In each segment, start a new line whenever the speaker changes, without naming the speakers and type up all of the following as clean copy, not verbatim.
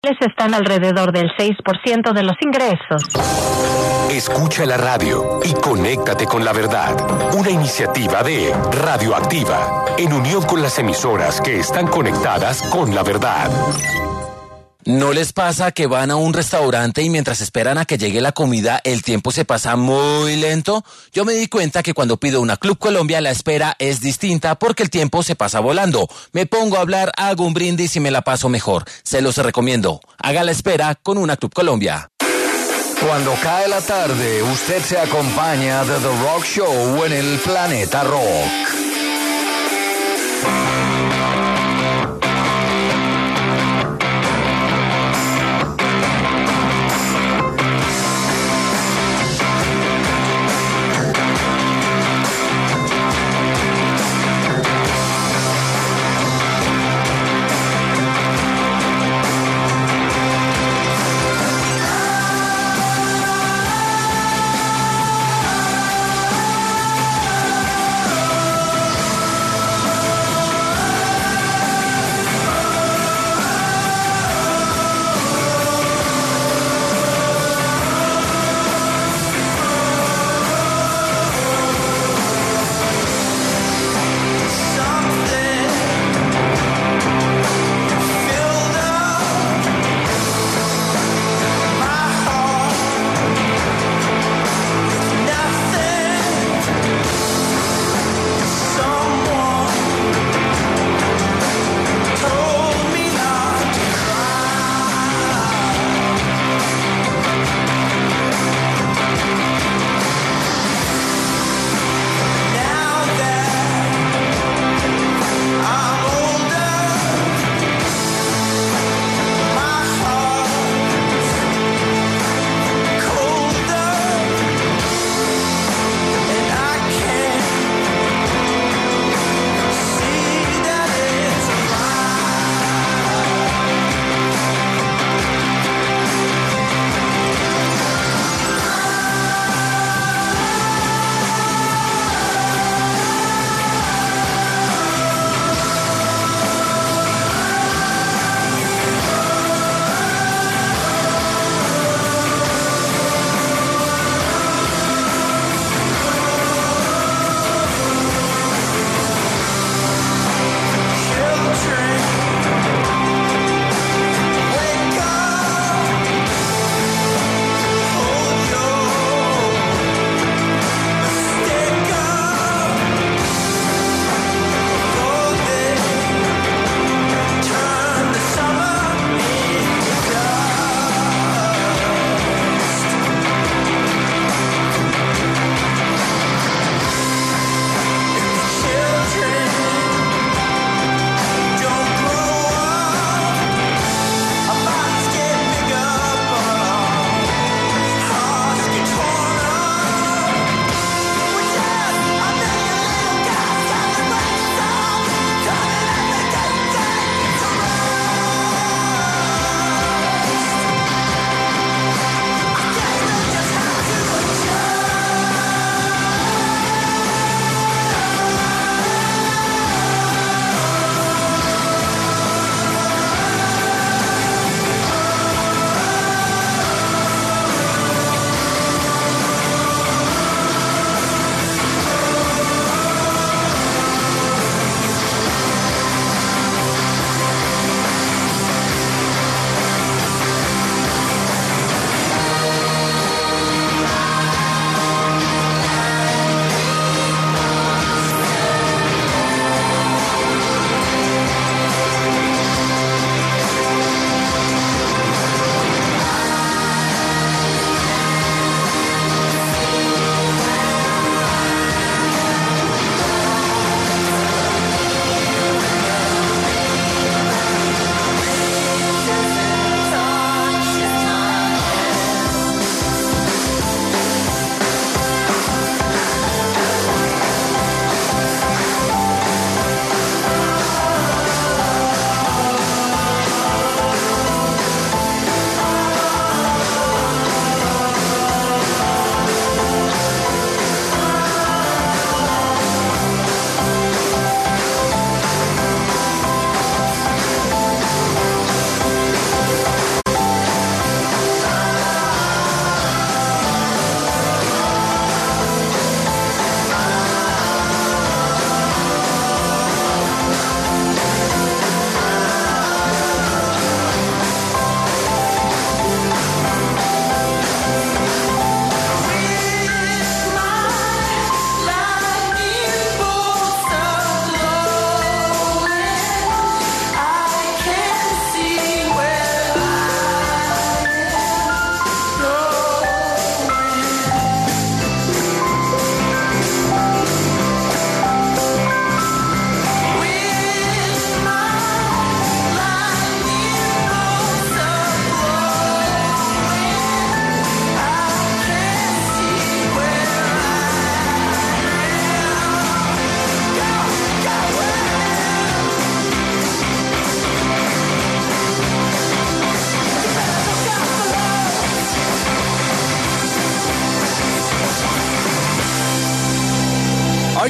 están alrededor del 6% de los ingresos.
Escucha la radio y conéctate con la verdad. Una iniciativa de Radioactiva, en unión con las emisoras que están conectadas con la verdad.
¿No les pasa que van a un restaurante y mientras esperan a que llegue la comida, el tiempo se pasa muy lento? Yo me di cuenta que cuando pido una Club Colombia, la espera es distinta porque el tiempo se pasa volando. Me pongo a hablar, hago un brindis y me la paso mejor. Se los recomiendo. Haga la espera con una Club Colombia.
Cuando cae la tarde, usted se acompaña de The Rock Show en el Planeta Rock.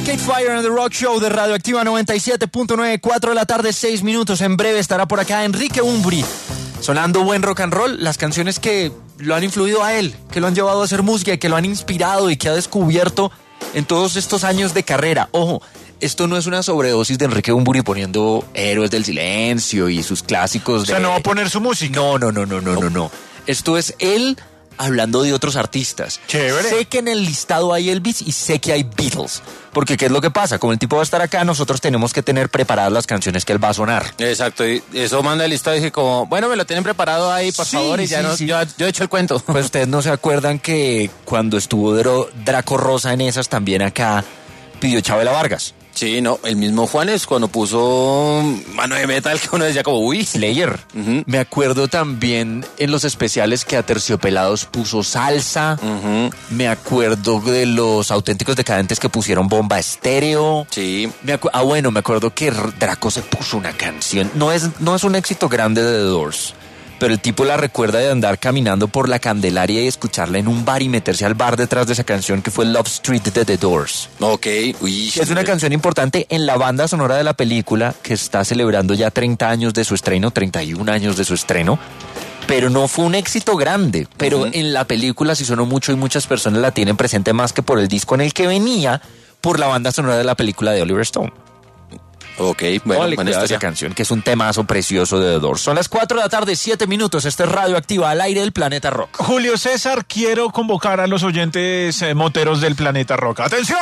Arcade Fire en The Rock Show de Radioactiva 97.9, 4 de la tarde, 6 minutos. En breve estará por acá Enrique Bunbury, sonando buen rock and roll, las canciones que lo han influido a él, que lo han llevado a hacer música y que lo han inspirado y que ha descubierto en todos estos años de carrera. Ojo, esto no es una sobredosis de Enrique Bunbury poniendo Héroes del Silencio y sus clásicos.
O sea, no va a poner su música.
No. Esto es él hablando de otros artistas.
Chévere.
Sé que en el listado hay Elvis y sé que hay Beatles. Porque ¿qué es lo que pasa? Como el tipo va a estar acá, nosotros tenemos que tener preparadas las canciones que él va a sonar.
Exacto, y eso manda el listado y dije como, bueno, me lo tienen preparado ahí, por favor, y ya
sí.
yo he hecho el cuento.
Pues ustedes no se acuerdan que cuando estuvo Draco Rosa en esas, también acá pidió Chabela Vargas.
Sí, no, el mismo Juanes cuando puso Mano de Metal, que uno decía como, uy.
Slayer.
Uh-huh.
Me acuerdo también en los especiales que Aterciopelados puso salsa.
Uh-huh.
Me acuerdo de los Auténticos Decadentes que pusieron Bomba Estéreo.
Sí.
Me acuerdo que Draco se puso una canción. No es un éxito grande de The Doors, pero el tipo la recuerda de andar caminando por la Candelaria y escucharla en un bar y meterse al bar detrás de esa canción que fue Love Street de The Doors.
Ok, uy.
Es una canción importante en la banda sonora de la película que está celebrando ya 30 años de su estreno, 31 años de su estreno, pero no fue un éxito grande. Pero en la película sí sonó mucho y muchas personas la tienen presente más que por el disco en el que venía, por la banda sonora de la película de Oliver Stone.
Ok, bueno,
Cuidado esa canción, que es un temazo precioso de The Doors. Son las 4 de la tarde, 7 minutos. Este es Radioactiva, al aire del Planeta Rock.
Julio César, quiero convocar a los oyentes moteros del Planeta Rock. ¡Atención!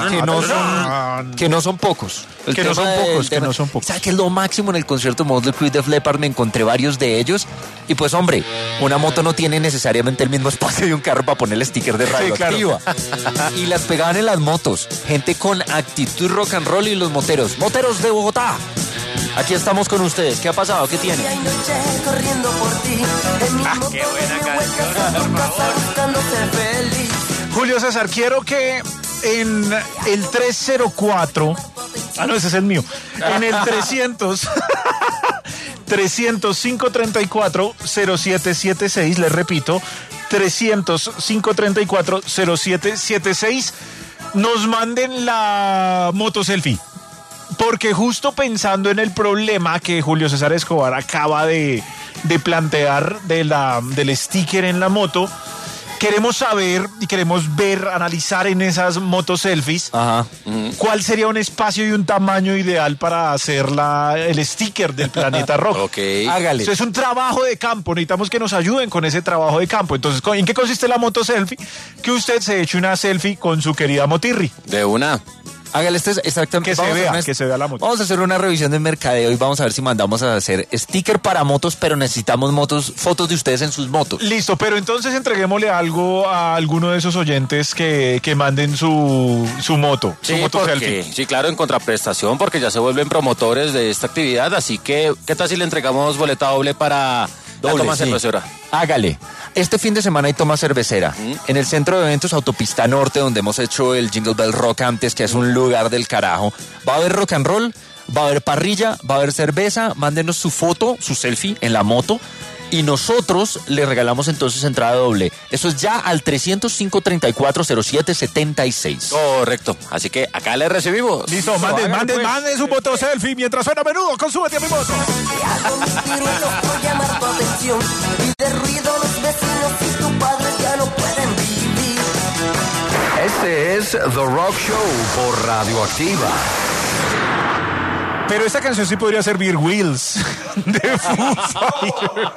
Que no son pocos.
Que no son pocos.
¿Sabes qué es lo máximo en el concierto de Motley Crue de Def Leppard? Me encontré varios de ellos. Y pues, hombre, una moto no tiene necesariamente el mismo espacio de un carro para poner el sticker de Radioactiva. Y las pegaban en las motos. Gente con actitud rock and roll y los moteros. Moteros de Bogotá. Aquí estamos con ustedes. ¿Qué ha pasado? ¿Qué tiene?
¡Qué buena canción! Julio César, quiero que en el 304... Ah, no, ese es el mío. En el 300-534-0776, les repito, 300-534-0776, nos manden la moto selfie. Porque justo pensando en el problema que Julio César Escobar acaba de plantear del sticker en la moto, queremos saber y queremos ver, analizar en esas motos selfies, cuál sería un espacio y un tamaño ideal para hacer el sticker del Planeta Rock.
Ok.
Hágale.
Eso es un trabajo de campo, necesitamos que nos ayuden con ese trabajo de campo. Entonces, ¿en qué consiste la moto selfie? Que usted se eche una selfie con su querida Motirri.
De una.
Hágale exactamente.
Que se vea la moto.
Vamos a hacer una revisión de mercadeo y vamos a ver si mandamos a hacer sticker para motos, pero necesitamos fotos de ustedes en sus motos.
Listo, pero entonces entreguémosle algo a alguno de esos oyentes que manden su moto, su moto selfie.
Sí, claro, en contraprestación, porque ya se vuelven promotores de esta actividad, así que, ¿qué tal si le entregamos boleta doble para la toma cervecera?
Hágale. Este fin de semana hay toma cervecera en el centro de eventos Autopista Norte, donde hemos hecho el Jingle Bell Rock antes, que es un lugar del carajo. Va a haber rock and roll, va a haber parrilla, va a haber cerveza. Mándenos su foto, su selfie en la moto, y nosotros le regalamos entonces entrada doble. Eso es ya al 300-534-0776.
Correcto, así que acá le recibimos.
Listo, manden su moto selfie mientras suena a menudo. Consúbete a mi moto.
Este es The Rock Show por Radioactiva.
Pero esta canción sí podría servir Wheels de Foo Fighters.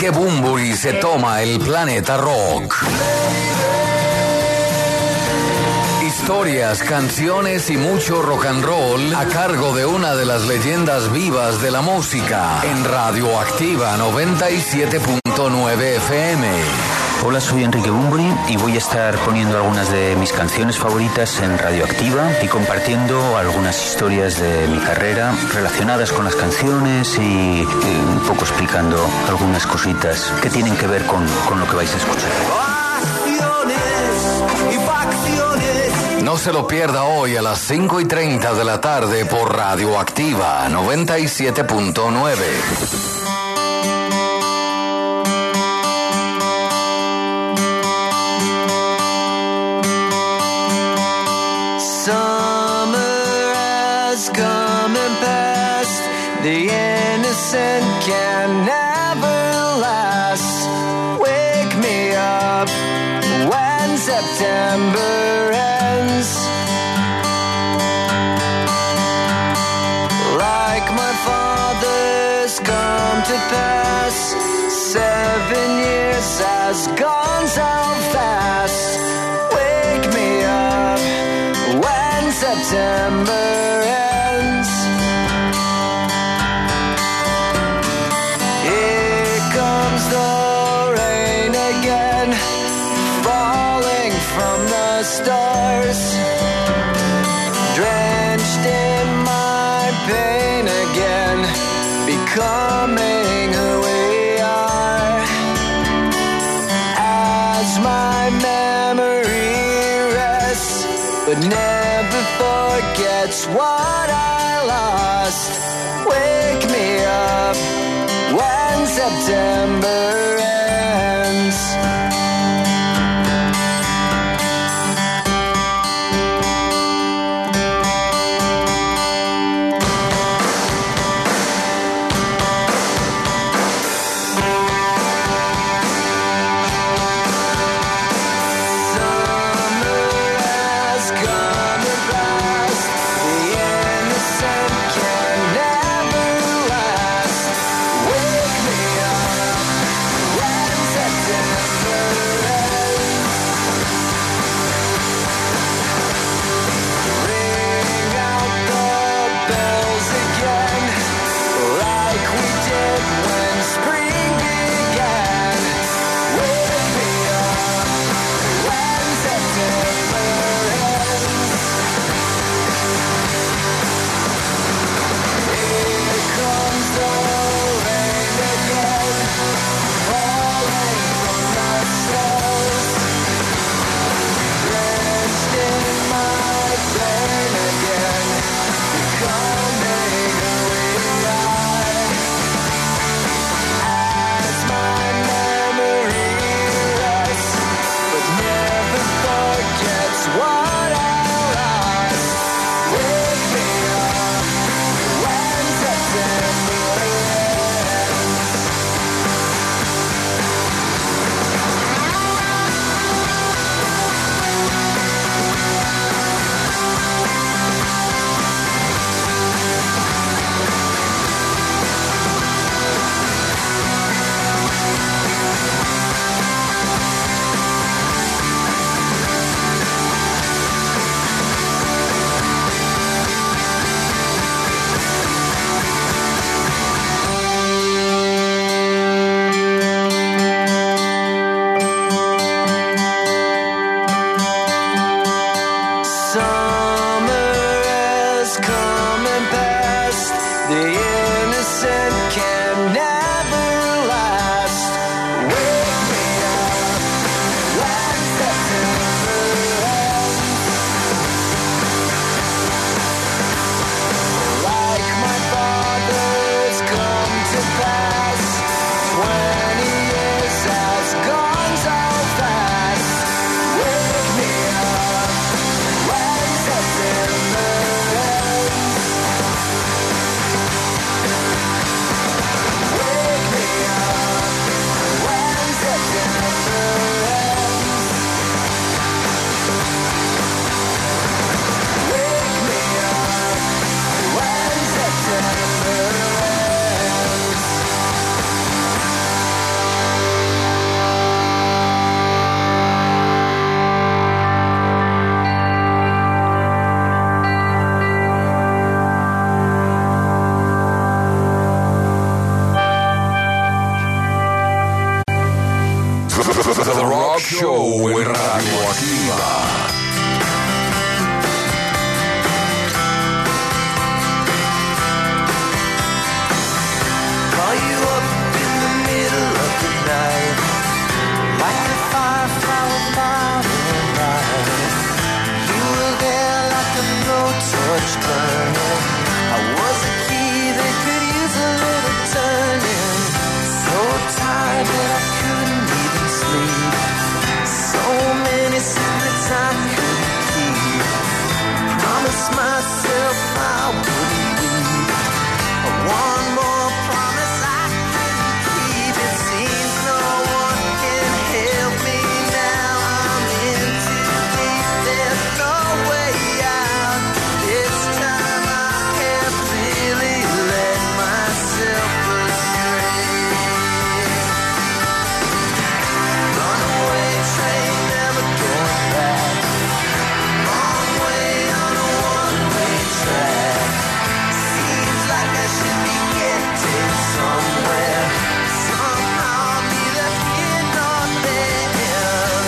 Enrique Bunbury se toma el planeta rock. Historias, canciones y mucho rock and roll a cargo de una de las leyendas vivas de la música en Radioactiva 97.9 FM.
Hola, soy Enrique Bunbury y voy a estar poniendo algunas de mis canciones favoritas en Radioactiva y compartiendo algunas historias de mi carrera relacionadas con las canciones y un poco explicando algunas cositas que tienen que ver con lo que vais a escuchar.
No se lo pierda hoy a las 5:30 de la tarde por Radioactiva 97.9.
Summer has come and passed. The innocent can never last. Wake me up when September ends. Like my father's come to pass. 7 years has gone so fast. Wake me up when September ends. Here comes the rain again, falling from the stars, drenched in my pain again, becoming who we are. As my memory rests, but never forgets what I lost. Wake me up when September ends.
The Rock Show en Radioactiva.
Call you up in the middle of the night, like the firefly without a light. You were there like a blowtorch burning. I was a key that could use a little turning. So tired that I couldn't even sleep. So many secrets I couldn't keep. Promised myself I wouldn't leave. One more promise I couldn't keep. It seems no one can help me now. I'm in too deep. There's no way out. This time I have really let myself astray. Runaway train, never going back. Long way on a one-way track. Seems like I should be getting somewhere. Somehow I'm neither here nor there.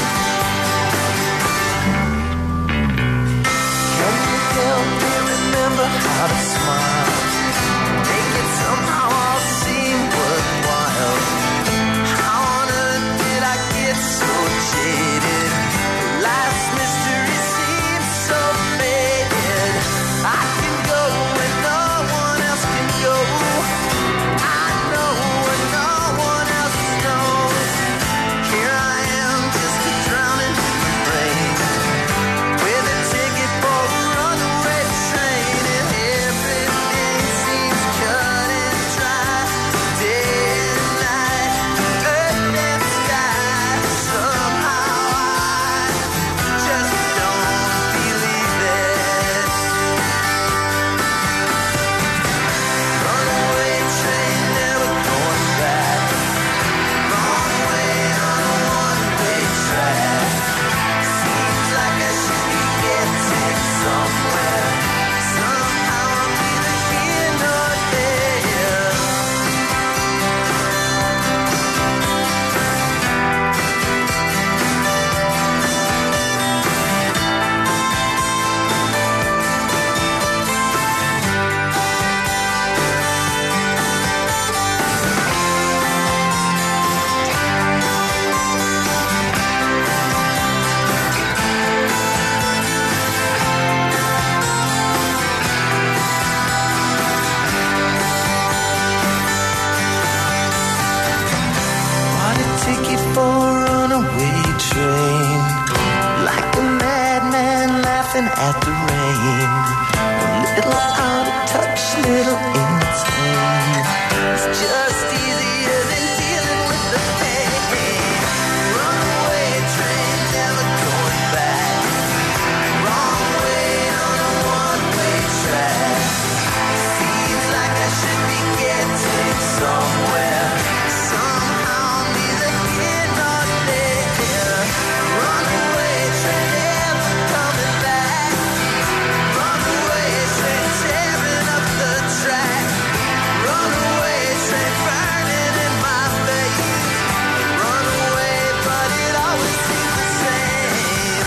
Can you help me remember how to smile? Make it somehow all seem worthwhile. How on earth did I get so jaded? Life's mystery seems so faded. I can go when no one else can go. I know when no one else knows. Here I am, just a drowning rain, with a ticket for a runaway train, and everything seems cut and dry. Day and night, earth and sky. Somehow I just don't believe it. Runaway train, never going back. Wrong way on a one-way track. Seems like I should be getting somewhere. Somehow I'm neither here nor there. Bought a ticket for a runaway train, like a madman laughing at the rain. A little out of touch, little insane. It's just easier than dealing with the pain. Runaway train, never going back. Wrong way on a one-way track. Seems like I should be getting somewhere. Somehow I'm neither here nor there. Runaway train, never coming back. Runaway train, tearing up the track. Runaway train, burning in my face. Runaway, but it always seems the same.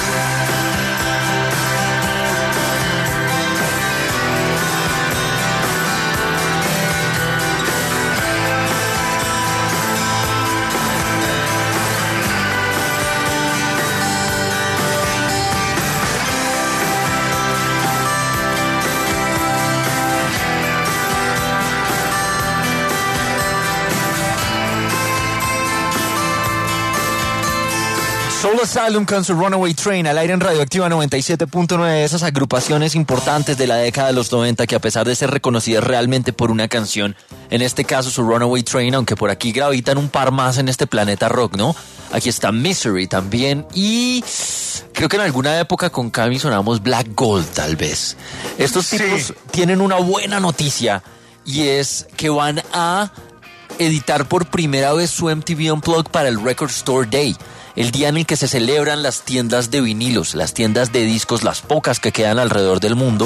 Soul Asylum con su Runaway Train al aire en Radioactiva 97.9, esas agrupaciones importantes de la década de los 90 que a pesar de ser reconocidas realmente por una canción, en este caso su Runaway Train, aunque por aquí gravitan un par más en este planeta rock, ¿no? Aquí está Misery también y creo que en alguna época con Cami sonamos Black Gold tal vez. Estos tipos tienen una buena noticia y es que van a editar por primera vez su MTV Unplugged para el Record Store Day, el día en el que se celebran las tiendas de vinilos, las tiendas de discos, las pocas que quedan alrededor del mundo,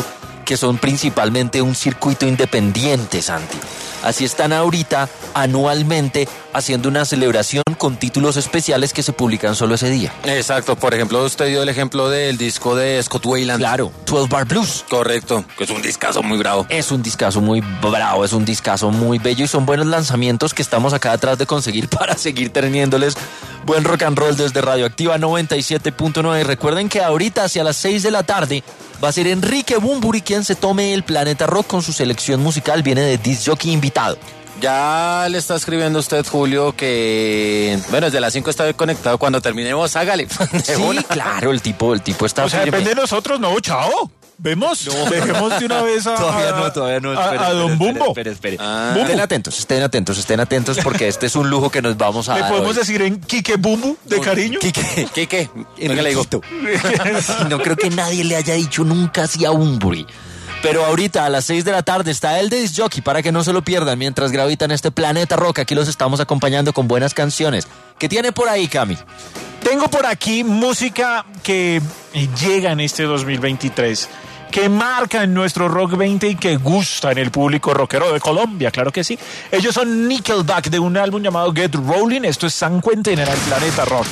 que son principalmente un circuito independiente, Santi. Así están ahorita anualmente haciendo una celebración con títulos especiales que se publican solo ese día.
Exacto, por ejemplo, usted dio el ejemplo del disco de Scott Weiland.
Claro, 12 Bar Blues.
Correcto, que es un discazo muy bravo.
Es un discazo muy bravo, es un discazo muy bello y son buenos lanzamientos que estamos acá atrás de conseguir para seguir teniéndoles buen rock and roll desde Radioactiva 97.9. Recuerden que ahorita hacia las 6 de la tarde va a ser Enrique Bunbury quien se tome el Planeta Rock con su selección musical. Viene de disc jockey invitado.
Ya le está escribiendo usted, Julio, que bueno, desde las 5 está conectado. Cuando terminemos, hágale.
Sí, claro, el tipo está...
O sea, depende de nosotros, no, chao. ¿Vemos? Dejemos de una vez a...
Todavía no.
A Don Bumbo.
Espere.
Ah.
Estén atentos porque este es un lujo que nos vamos a
¿Le
dar
podemos
hoy.
decir en Quique Bumbu, de cariño?
¿Qué? Venga, le digo.
No creo que nadie le haya dicho nunca así a Bunbury. Pero ahorita a las 6 de la tarde está el de disc jockey para que no se lo pierdan mientras gravitan este Planeta Rock. Aquí los estamos acompañando con buenas canciones. ¿Qué tiene por ahí, Cami?
Tengo por aquí música que llega en este 2023, que marca en nuestro Rock 20 y que gusta en el público rockero de Colombia, claro que sí. Ellos son Nickelback, de un álbum llamado Get Rolling. Esto es San Quentin en el Planeta Rock.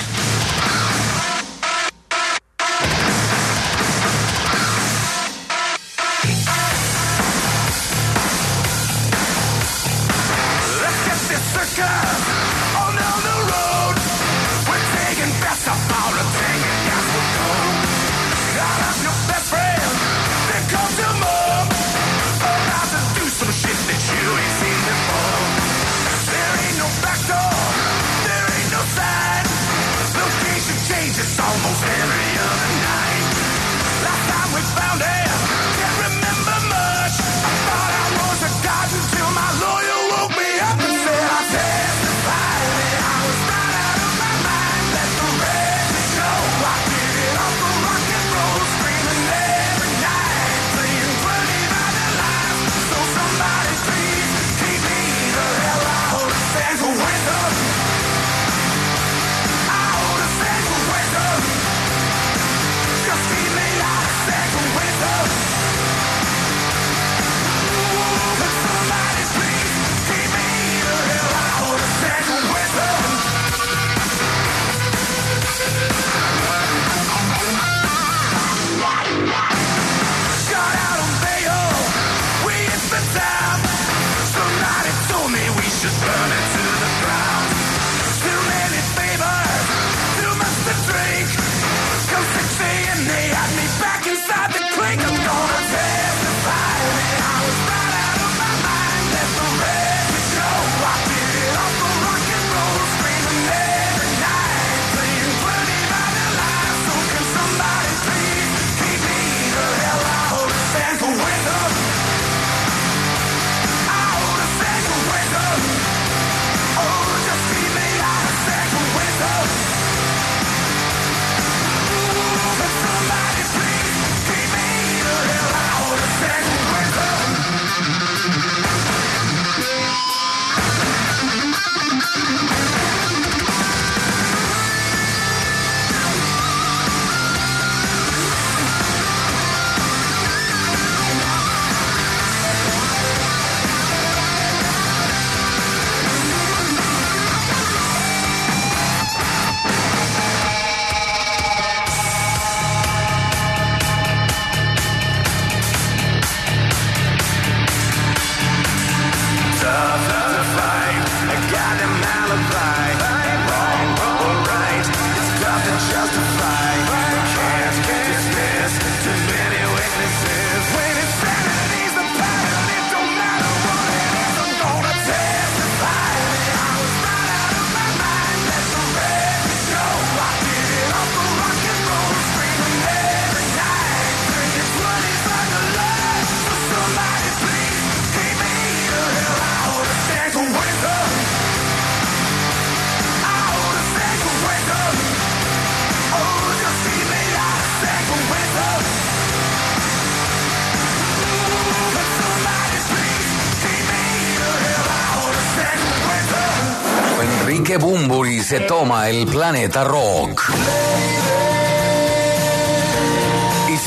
Enrique Bunbury se toma el Planeta Rock.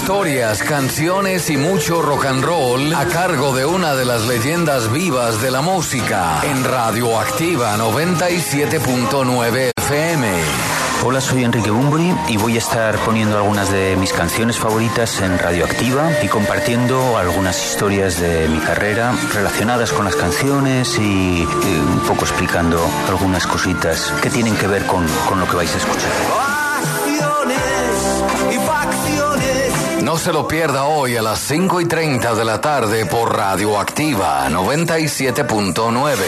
Historias, canciones y mucho rock and roll a cargo de una de las leyendas vivas de la música en Radioactiva 97.9 FM.
Hola, soy Enrique Bunbury y voy a estar poniendo algunas de mis canciones favoritas en Radioactiva y compartiendo algunas historias de mi carrera relacionadas con las canciones y un poco explicando algunas cositas que tienen que ver con lo que vais a escuchar.
No se lo pierda hoy a las 5:30 de la tarde por Radioactiva 97.9.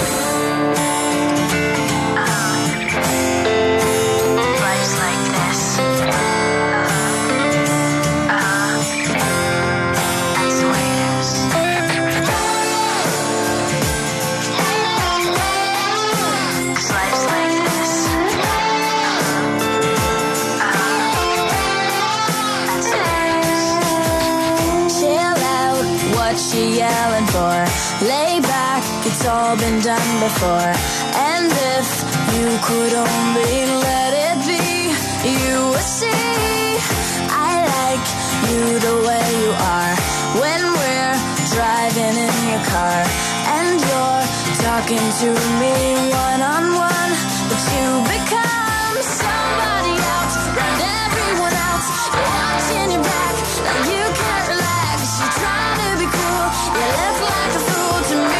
Yelling for, lay back, it's all been done before. And if you could only let it be, you would see I like you the way you are. When we're driving in your car and you're talking to me one-on-one, but you become somebody else, round everyone else. You're watching your back like you can't relax. You're trying to be cool, you look like a fool to me.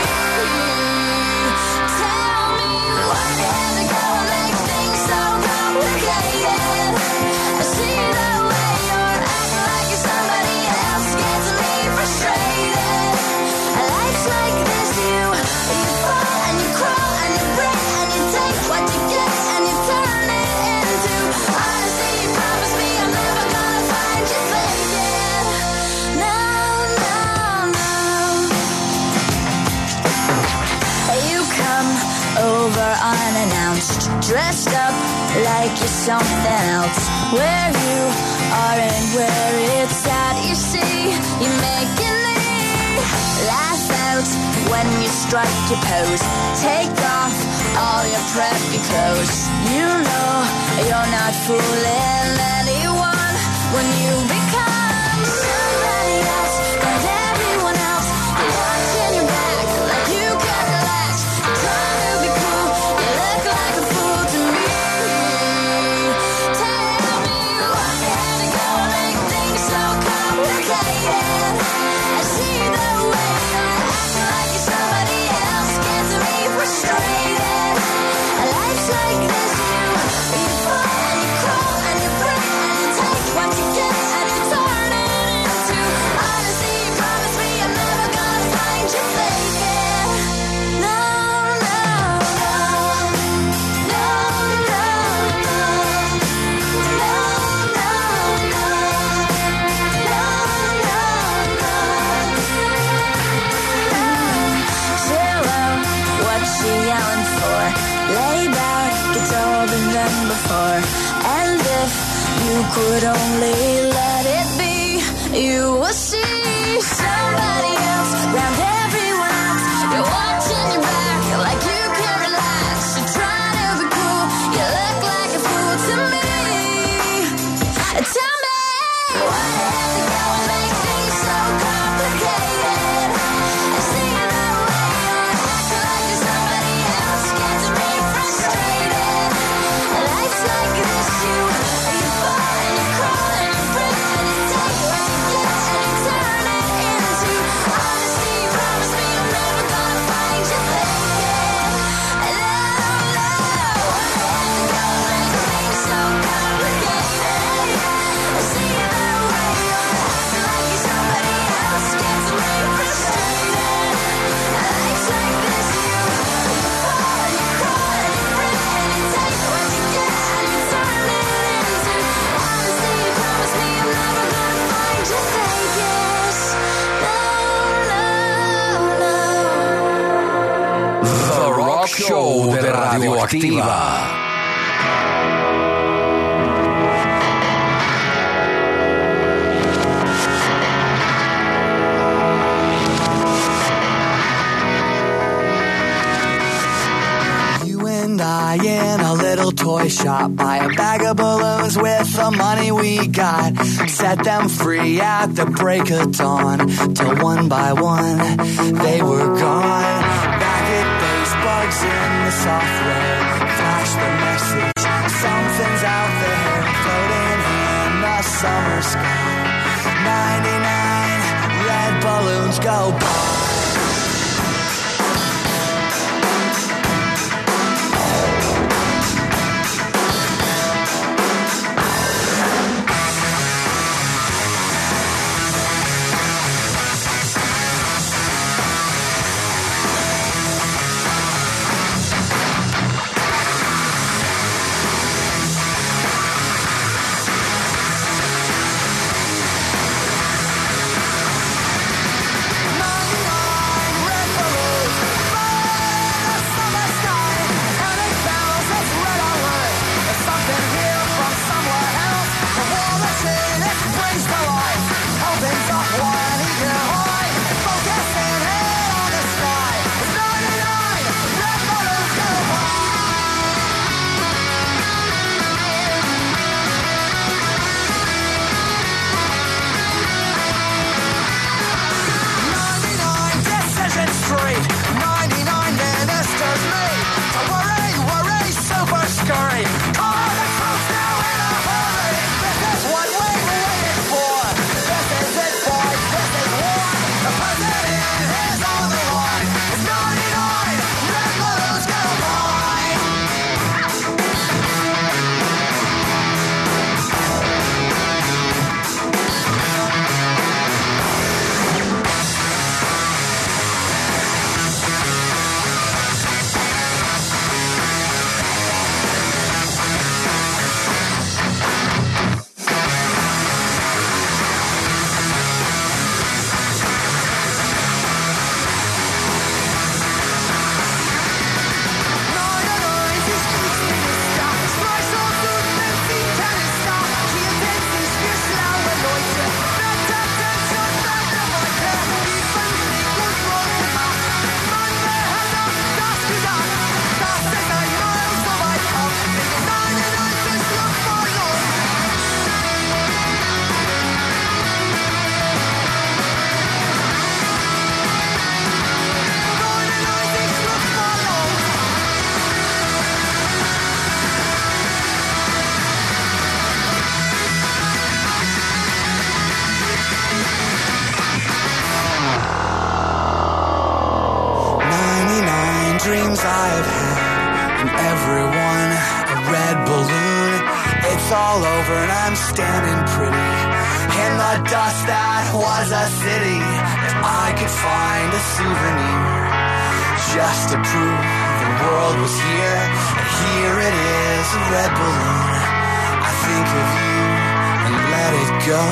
Tell me what you had to go and make things so complicated. I see the way you're acting like you're somebody else, gets me frustrated. Life's like this, you fall and you crawl and you break and you take what you get and you turn it into honesty. You promise me I'm never gonna find you faking. No, no, no. You come over unannounced, dressed up like you're something else. Where you are and where it's at, you see, you're making me laugh out when you strike your pose. Take off all your preppy clothes. You know you're not fooling anyone when you become somebody else and everyone else. You're watching your back like you can't relax. You're trying to be cool, you look like a fool to me. Tell me what you had to go and make things so complicated. I see the way you're acting like you're somebody else, gets me frustrated. Life's like this, you fall and you crawl and you break and you take what you get and you turn it into honesty. You promise me I'm never gonna find you faking. No, no, no, no, no, chill out, what you yelling for? Lay back, it's all been done before. And if you could only let it be, you will see somebody else round everyone else. You're watching your back like you can't relax. You're trying to be cool, you look like a fool to me. Tell me why you had to go and make things so complicated. I see the way you're acting like you're somebody else, gets me frustrated. Life's like this, you fall and you crawl and you break and you take what you get and you turn it into honesty. You promise me I'm never gonna find you faking. No, no, why you had to go and make things so complicated. I see the way you're acting like you're somebody else, gets me frustrated. Life's like this, you fall and you crawl and you break and you take what you get and you turn it into honesty. You promise me I'm never gonna find you faking. No, no, no.
The Rock Show de Radioactiva.
You and I in a little toy shop, buy a bag of balloons with the money we got. Set them free at the break of dawn, till one by one they were gone. Back at base, bugs in the software, flash the message. Something's out there floating in the summer sky. 99 red balloons go by. Dreams I've had, and everyone a red balloon. It's all over and I'm standing pretty in the dust that was a city. If I could find a souvenir just to prove the world was here, and here it is, a red balloon. I think of you and let it go.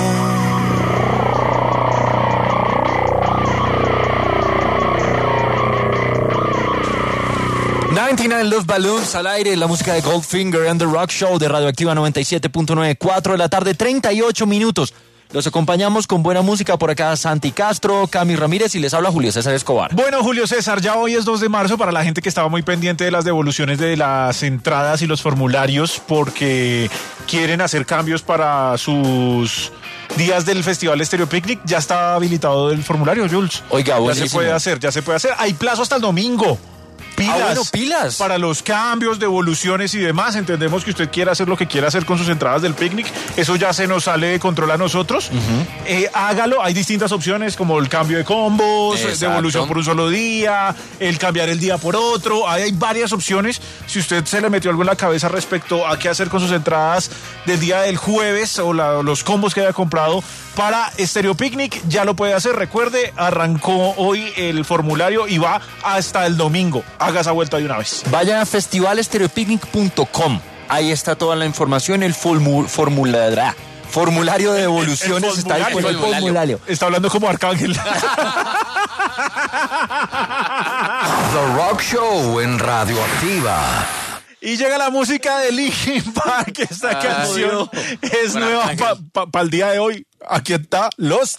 99 Love Balloons al aire, la música de Goldfinger and the Rock Show de Radioactiva 97.9, 4 de la tarde, 38 minutos. Los acompañamos con buena música por acá, Santi Castro, Cami Ramírez y les habla Julio César Escobar.
Bueno, Julio César, ya hoy es 2 de marzo para la gente que estaba muy pendiente de las devoluciones de las entradas y los formularios porque quieren hacer cambios para sus días del Festival Estéreo Picnic. Ya está habilitado el formulario, Jules.
Oiga, buenísimo.
Ya se puede hacer. Hay plazo hasta el domingo. Pilas,
pilas.
Para los cambios, devoluciones y demás. Entendemos que usted quiere hacer lo que quiera hacer con sus entradas del picnic. Eso ya se nos sale de control a nosotros. Hágalo. Hay distintas opciones como el cambio de combos, devolución por un solo día, el cambiar el día por otro. Hay varias opciones. Si usted se le metió algo en la cabeza respecto a qué hacer con sus entradas del día del jueves o los combos que haya comprado para Estéreo Picnic, ya lo puede hacer. Recuerde, arrancó hoy el formulario y va hasta el domingo. Haga esa vuelta de una vez.
Vaya a festivalestereopicnic.com. Ahí está toda la información, el formulario de devoluciones está ahí con el formulario.
Está hablando como Arcángel.
The Rock Show en Radioactiva.
Y llega la música de Linkin Park. Esta canción es nueva para el día de hoy. Aquí está Lost.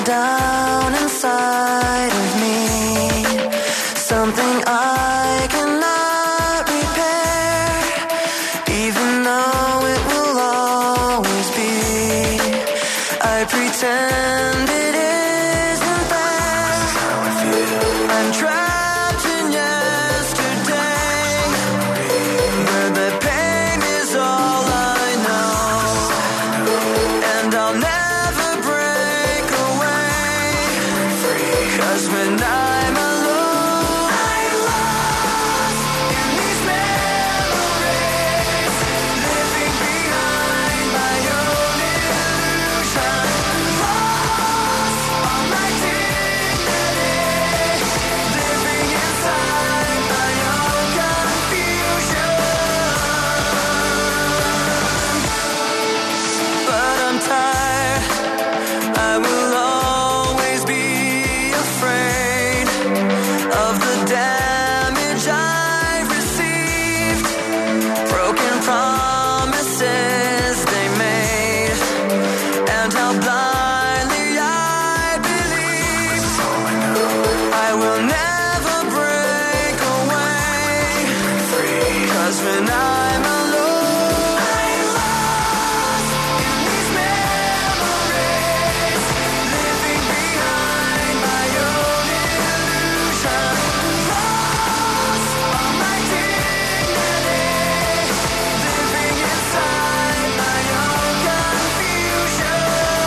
down inside of me, something I cannot repair, even though it will always be. I pretend it isn't there. I'm trapped in yesterday, where the pain is all I know, and I'll never break away, 'cause when I'm alone, I'm lost in these memories, living behind my own illusion, lost all my dignity, living inside my own confusion. But I'm tired, I will always be afraid of the damage I've received, broken promises they made, and how blindly I believed. I will never break away, 'cause when I'm alone, I'm lost in these memories, living behind my own illusion, lost all my dignity, living inside my own confusion.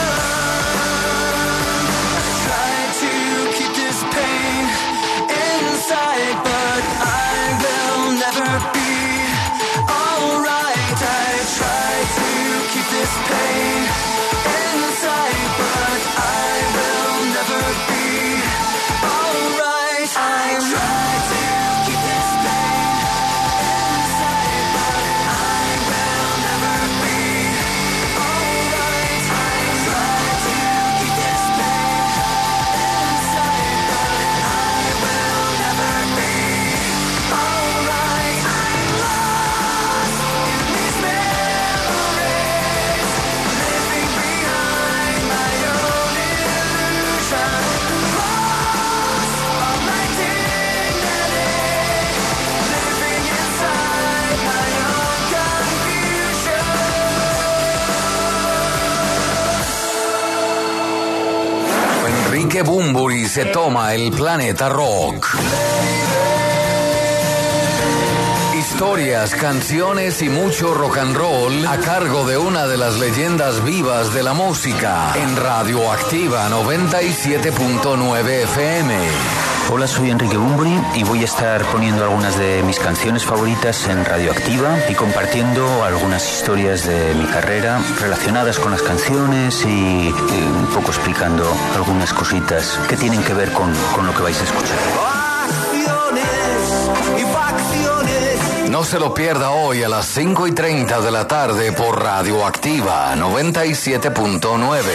I try to keep this pain inside, but I will never be alright. I try to keep this pain inside, but I will never be alright. I try to keep this pain inside, but I will never be alright. I try to keep this pain inside, but I will never be alright. I'm lost in these memories, living behind my own illusion, lost all my dignity, living inside my own confusion.
Enrique Bunbury se toma el planeta rock. Historias, canciones y mucho rock and roll a cargo de una de las leyendas vivas de la música en Radioactiva 97.9 FM.
Hola, soy Enrique Bunbury y voy a estar poniendo algunas de mis canciones favoritas en Radioactiva y compartiendo algunas historias de mi carrera relacionadas con las canciones y un poco explicando algunas cositas que tienen que ver con lo que vais a escuchar.
Acciones y facciones.
No se lo pierda hoy a las 5:30 de la tarde por Radioactiva 97.9.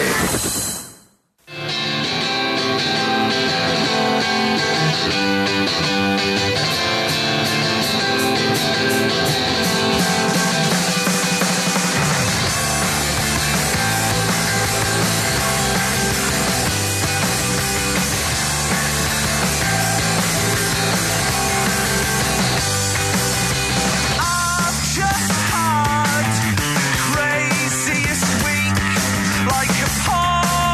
I've just had the craziest week, like a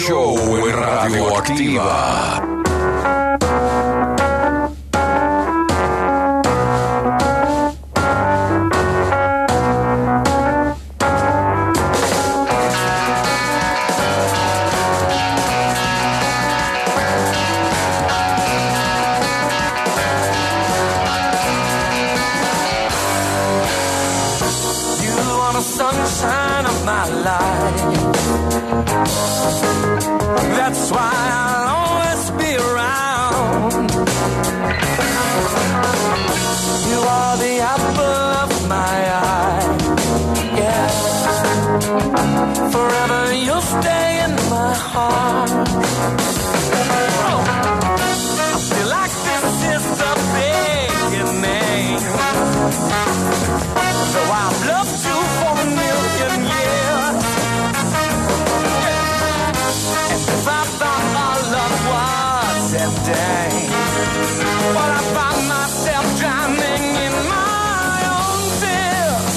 show en Radioactiva.
Sunshine of my life. That's why I'll always be around. You are the apple of my eye. Yeah. Forever you'll stay in my heart. I feel like this is the beginning. So I've loved you for a million years. And if I thought our love was ending, but I found myself drowning in my own tears.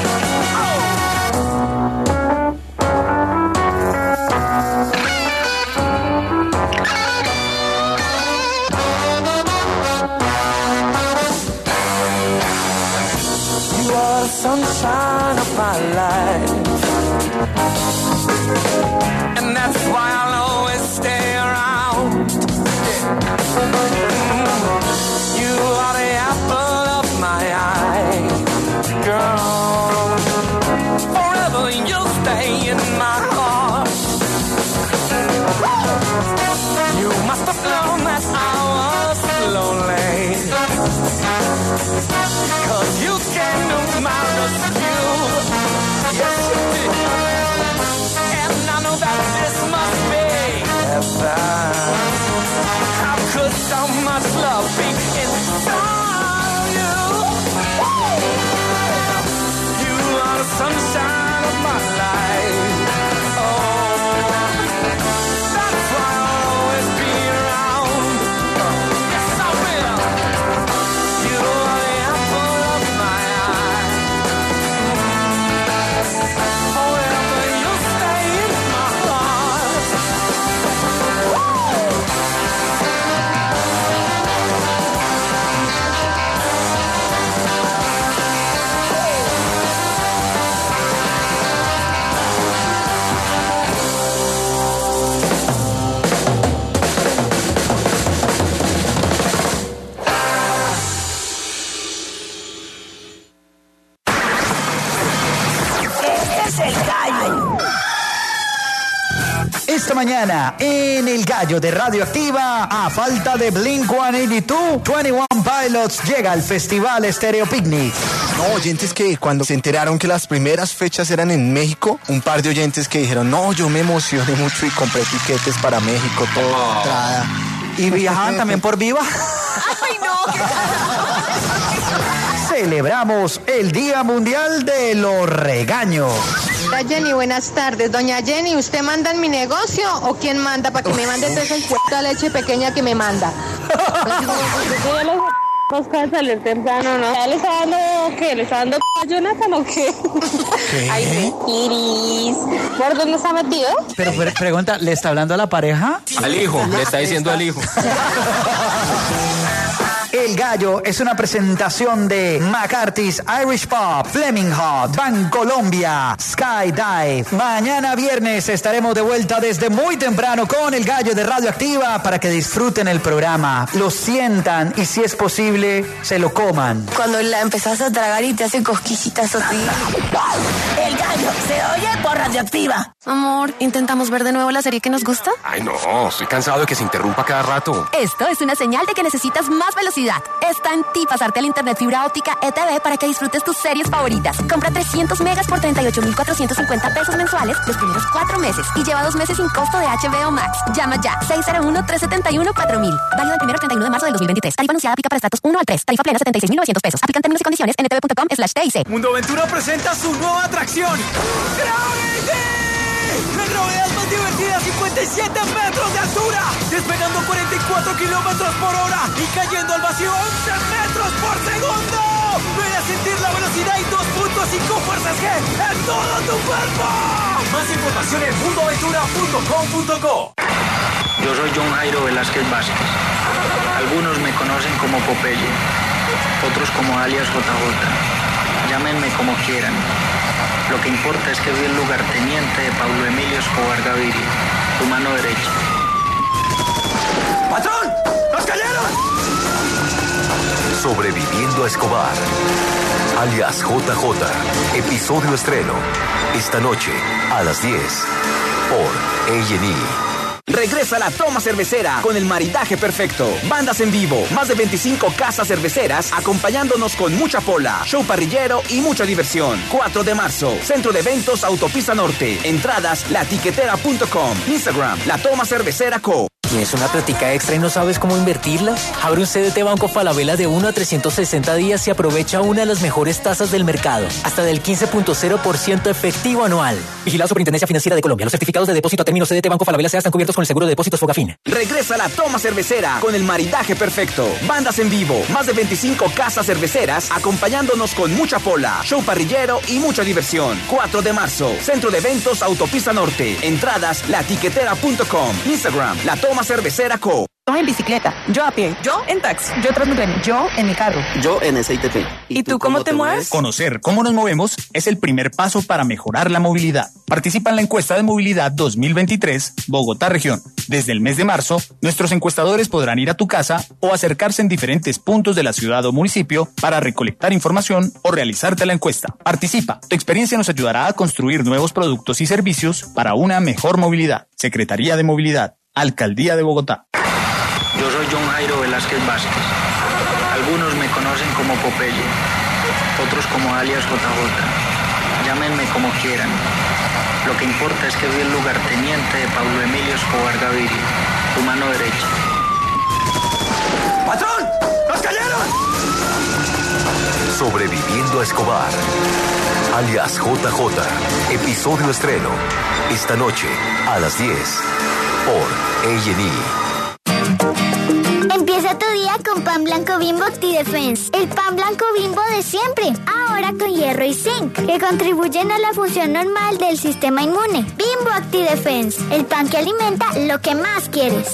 You are the sunshine of my life, and that's why I'll always stay around. You are the apple of my eye, girl. Forever you'll stay in my heart. You must have known that I was lonely, 'cause you came to my rescue. Yes, you did. And I know that this must be heaven. How could so much love be inside you? You are the sunshine of my life. Oh, that's why I'll always be around. Yes, I will. You are the apple of my eye. Forever you'll stay in my heart.
Este es el gallo. Esta mañana, en El Gallo de Radioactiva, a falta de Blink-182, 21 Pilots llega al Festival Stereo Picnic.
No, oyentes que cuando se enteraron que las primeras fechas eran en México, un par de oyentes que dijeron, no, yo me emocioné mucho y compré tiquetes para México, toda entrada.
¿Y viajaban también por Viva?
Ay, no, qué
Celebramos el Día Mundial de los Regaños.
Hola Jenny, buenas tardes. Doña Jenny, ¿usted manda en mi negocio o quién manda para que me mande toda esa cuesta leche pequeña que me manda?
Los pueden salir temprano, ¿no? ¿Ya le está dando qué? ¿Le está dando a Jonathan o qué?
¿Qué?
Ay, Iris. ¿Por dónde está metido?
Pero pregunta, ¿le está hablando a la pareja?
Al hijo, le está diciendo al hijo.
El Gallo es una presentación de McCarthy's Irish Pub, Fleming Hot, Bancolombia, Skydive. Mañana viernes estaremos de vuelta desde muy temprano con El Gallo de Radioactiva para que disfruten el programa, lo sientan y si es posible, se lo coman.
Cuando la empezás a tragar y te hace cosquillitas así. El gallo se oye por Radioactiva.
Amor, ¿intentamos ver de nuevo la serie que nos gusta?
Ay, no, estoy cansado de que se interrumpa cada rato.
Esto es una señal de que necesitas más velocidad. Está en ti pasarte al internet fibra óptica ETV para que disfrutes tus series favoritas. Compra 300 megas por 38,450 pesos mensuales los primeros 4 meses y lleva 2 meses sin costo de HBO Max. Llama ya, 601-371-4000. Válido el 1 al 31 de marzo del 2023. Tarifa anunciada aplica para estratos 1 al 3. Tarifa plena 76,900 pesos. Aplican términos y condiciones en ntv.com/TIC.
Mundo Aventura presenta su nueva atracción. ¡Gravity! La gravedad más divertida, 57 metros de altura, despegando 44 kilómetros por hora y cayendo al vacío 11 metros por segundo. Ven a sentir la velocidad y 2
5 fuerzas G en todo tu cuerpo. Más información en mundoaventura.com.co.
Yo soy John Jairo Velázquez Vázquez. Algunos me conocen como Popeye, otros como alias JJ. Llámenme como quieran. Lo que importa es que fui el lugarteniente de Pablo Emilio Escobar Gaviria, tu mano derecha.
¡Patrón! ¡Nos cayeron!
Sobreviviendo a Escobar, alias JJ, episodio estreno, esta noche a las 10 por A&E.
Regresa la toma cervecera con el maridaje perfecto. Bandas en vivo, más de 25 casas cerveceras acompañándonos con mucha pola, show parrillero y mucha diversión. 4 de marzo, Centro de Eventos Autopista Norte. Entradas latiquetera.com. Instagram, La Toma Cervecera Co.
¿Tienes una plática extra y no sabes cómo invertirla? Abre un CDT Banco Falabella de 1 a 360 días y aprovecha una de las mejores tasas del mercado, hasta del 15.0% efectivo anual. Vigilado Superintendencia Financiera de Colombia. Los certificados de depósito a término CDT Banco Falabella están cubiertos con el seguro de depósitos Fogafín.
Regresa la toma cervecera con el maridaje perfecto. Bandas en vivo, más de 25 casas cerveceras acompañándonos con mucha pola, show parrillero y mucha diversión. 4 de marzo, Centro de Eventos Autopista Norte. Entradas latiquetera.com. Instagram, La Toma Cervecera Co.
Yo en bicicleta, yo a pie, yo en taxi, yo Transmilenio, yo en mi carro.
Yo en SITP.
¿Y tú cómo te mueves?
Conocer cómo nos movemos es el primer paso para mejorar la movilidad. Participa en la encuesta de movilidad 2023 Bogotá Región. Desde el mes de marzo, nuestros encuestadores podrán ir a tu casa o acercarse en diferentes puntos de la ciudad o municipio para recolectar información o realizarte la encuesta. Participa. Tu experiencia nos ayudará a construir nuevos productos y servicios para una mejor movilidad. Secretaría de Movilidad, Alcaldía de Bogotá.
Yo soy John Jairo Velázquez Vázquez. Algunos me conocen como Popeye, otros como alias JJ. Llámenme como quieran. Lo que importa es que fui el lugarteniente de Pablo Emilio Escobar Gaviria, tu mano derecha.
¡Patrón! ¡Nos cayeron!
Sobreviviendo a Escobar, alias JJ, episodio estreno, esta noche a las 10 por A&E.
Empieza tu día con pan blanco Bimbo Acti-Defense. El pan blanco Bimbo de siempre, ahora con hierro y zinc, que contribuyen a la función normal del sistema inmune. Bimbo Acti-Defense, el pan que alimenta lo que más quieres.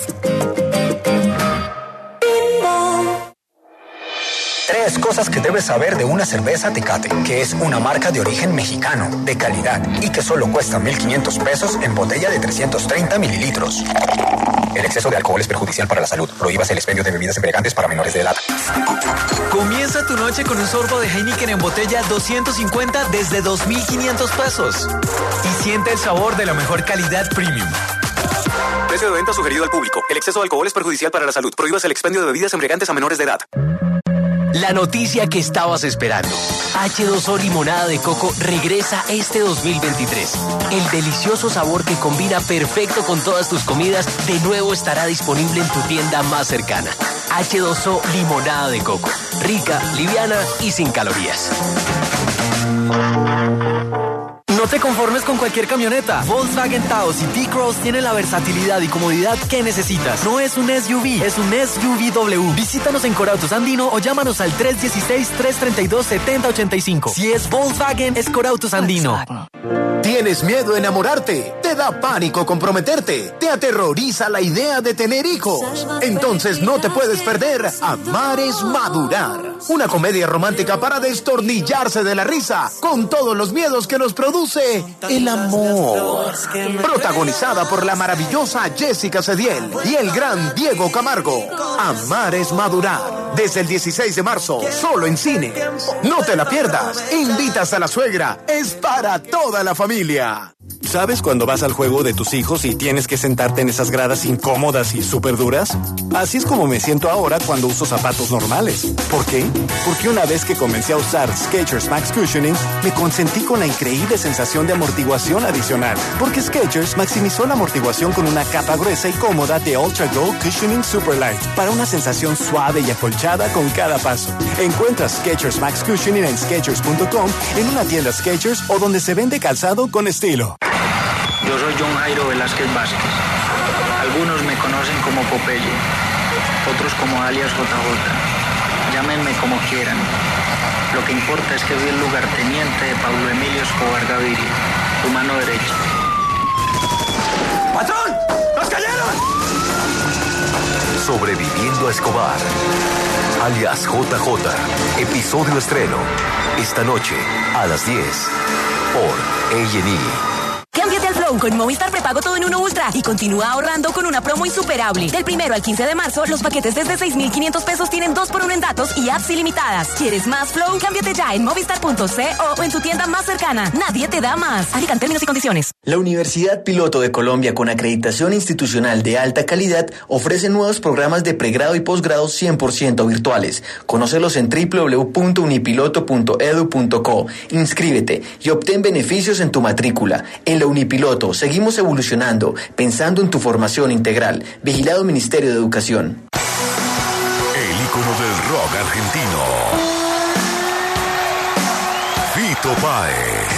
Bimbo.
3 cosas que debes saber de una cerveza Tecate, que es una marca de origen mexicano, de calidad, y que solo cuesta 1,500 pesos en botella de 330 mililitros. El exceso de alcohol es perjudicial para la salud. Prohíbas el expendio de bebidas embriagantes para menores de edad.
Comienza tu noche con un sorbo de Heineken en botella 250 desde 2,500 pesos. Y siente el sabor de la mejor calidad premium.
Precio de venta sugerido al público. El exceso de alcohol es perjudicial para la salud. Prohíbas el expendio de bebidas embriagantes a menores de edad.
La noticia que estabas esperando. H2O Limonada de Coco regresa este 2023. El delicioso sabor que combina perfecto con todas tus comidas de nuevo estará disponible en tu tienda más cercana. H2O Limonada de Coco. Rica, liviana y sin calorías.
No te conformes con cualquier camioneta. Volkswagen Taos y T-Cross tienen la versatilidad y comodidad que necesitas. No es un SUV, es un SUVW. Visítanos en Corautos Andino o llámanos al 316-332-7085. Si es Volkswagen, es Corautos Andino.
¿Tienes miedo a enamorarte? ¿Te da pánico comprometerte? ¿Te aterroriza la idea de tener hijos? Entonces no te puedes perder Amar es Madurar. Una comedia romántica para destornillarse de la risa con todos los miedos que nos produce el amor. Protagonizada por la maravillosa Jessica Cediel y el gran Diego Camargo. Amar es Madurar. Desde el 16 de marzo, solo en cines. No te la pierdas. Invitas a la suegra. Es para toda la familia.
¿Sabes cuando vas al juego de tus hijos y tienes que sentarte en esas gradas incómodas y súper duras? Así es como me siento ahora cuando uso zapatos normales. ¿Por qué? Porque una vez que comencé a usar Skechers Max Cushioning, me consentí con la increíble sensación de amortiguación adicional. Porque Skechers maximizó la amortiguación con una capa gruesa y cómoda de Ultra Gold Cushioning Super Light para una sensación suave y acolchada con cada paso. Encuentra Skechers Max Cushioning en Skechers.com, en una tienda Skechers o donde se vende calzado con estilo.
Yo soy John Jairo Velázquez Vázquez. Algunos me conocen como Popeye, otros como alias JJ. Llámenme como quieran. Lo que importa es que fui el lugarteniente de Pablo Emilio Escobar Gaviria, tu mano derecha.
¡Patrón! ¡Nos cayeron!
Sobreviviendo a Escobar, alias JJ, episodio estreno, esta noche a las 10 por A&E.
Cámbiate al Flow con Movistar Prepago Todo en Uno Ultra y continúa ahorrando con una promo insuperable. Del 1 al 15 de marzo, los paquetes desde 6.500 pesos tienen 2x1 en datos y apps ilimitadas. ¿Quieres más Flow? Cámbiate ya en movistar.co o en tu tienda más cercana. Nadie te da más. Aplican términos y condiciones.
La Universidad Piloto de Colombia, con acreditación institucional de alta calidad, ofrece nuevos programas de pregrado y posgrado 100% virtuales. Conócelos en www.unipiloto.edu.co. Inscríbete y obtén beneficios en tu matrícula. En la Unipiloto seguimos evolucionando, pensando en tu formación integral. Vigilado Ministerio de Educación.
El ícono del rock argentino, Fito Páez.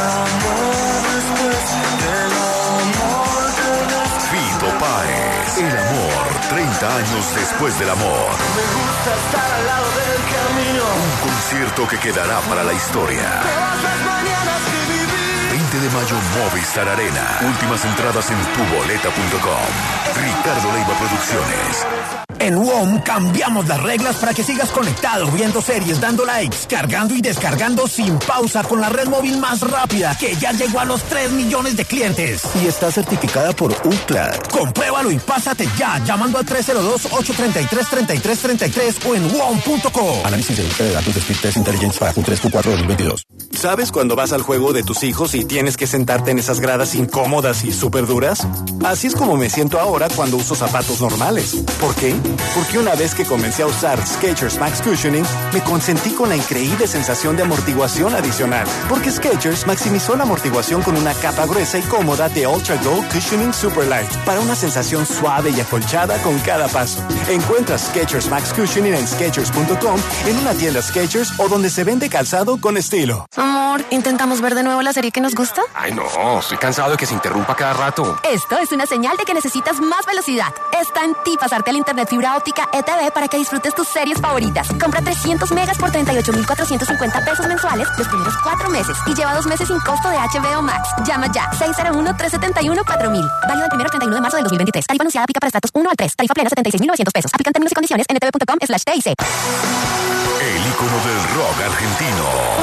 Fito Páez, el amor, 30 años después del amor.
Me gusta estar al lado del camino.
Un concierto que quedará para la historia.
Todas las mañanas que viví.
20 de mayo, Movistar Arena. Últimas entradas en tuboleta.com. Ricardo Leiva Producciones.
En WOM cambiamos las reglas para que sigas conectado, viendo series, dando likes, cargando y descargando sin pausa con la red móvil más rápida, que ya llegó a los 3 millones de clientes. Y está certificada por UCLA. Compruébalo y pásate ya, llamando al 302-833-3333 o en WOM.co.
Análisis de búsqueda de datos de Speed Test Intelligence para Q3, Q4 2022.
¿Sabes cuando vas al juego de tus hijos y tienes que sentarte en esas gradas incómodas y súper duras? Así es como me siento ahora cuando uso zapatos normales. ¿Por qué? Porque una vez que comencé a usar Skechers Max Cushioning, me consentí con la increíble sensación de amortiguación adicional. Porque Skechers maximizó la amortiguación con una capa gruesa y cómoda de Ultra Gold Cushioning Super Light para una sensación suave y acolchada con cada paso. Encuentra Skechers Max Cushioning en Skechers.com, en una tienda Skechers o donde se vende calzado con estilo.
Amor, ¿intentamos ver de nuevo la serie que nos gusta?
Ay, no, estoy cansado de que se interrumpa cada rato.
Esto es una señal de que necesitas más velocidad. Está en ti pasarte al internet fibra óptica ETV para que disfrutes tus series favoritas. Compra 300 megas por 38.450 pesos mensuales los primeros 4 meses y lleva 2 meses sin costo de HBO Max. Llama ya, 601-371-4000. Válido el 1 al 31 de marzo del 2023. Tarifa anunciada aplica para estratos 1 al 3. Tarifa plena 76.900 pesos. Aplican términos y condiciones en etv.com/TIC.
El ícono del rock argentino,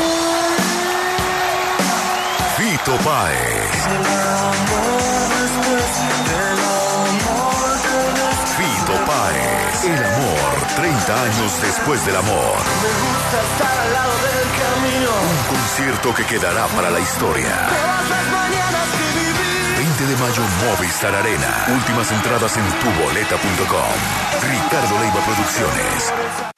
Fito Páez. Fito Páez, el amor, 30 años después del amor.
Me gusta estar al lado del camino.
Un concierto que quedará para la historia.
Todas las mañanas que viví.
20 de mayo, Movistar Arena. Últimas entradas en tuboleta.com. Ricardo Leiva Producciones.